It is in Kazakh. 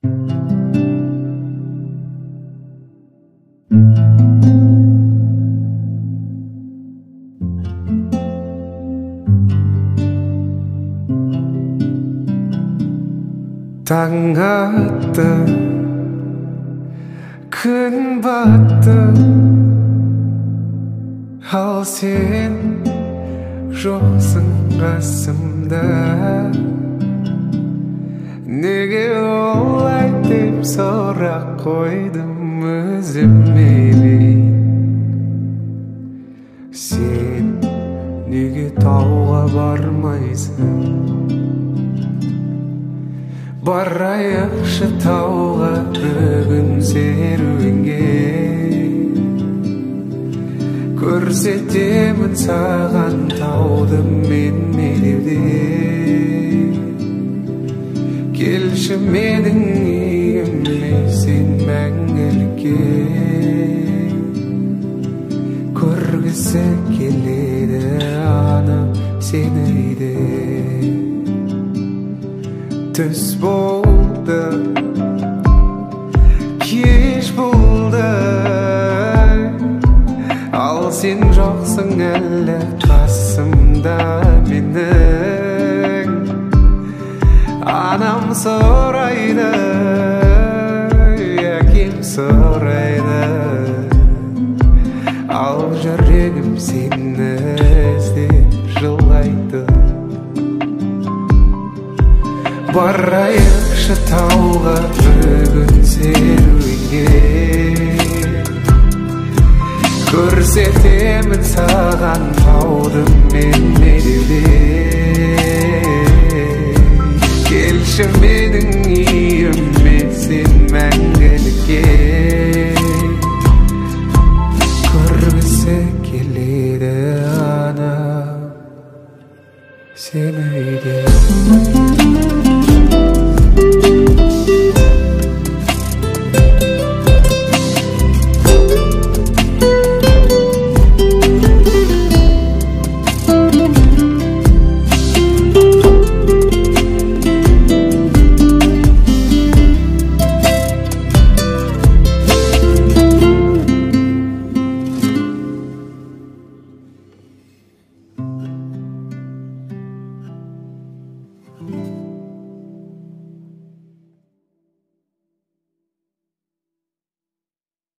Tangata kun batta halsin joqsың қасымда неге олай деп сұрақ қойдым өзіме сен неге тауға бармайсың барайықшы тауға бүгін серуенге көрсетемін саған тауды мен медеуде келші менің үйіме сен мәңгілікке көргісі келеді анам сені үйде түс болды кеш болды ал сен жоқсың әлі қасымда менің анам сұрайды әкем сұрайды ал жүрегім сені іздеп жылайды барайықшы тауға бүгін серуенге көрсетемін саған тауды мен медеуде келші менің үйіме сен мәңгілікке көргісі келеді анам сені үйде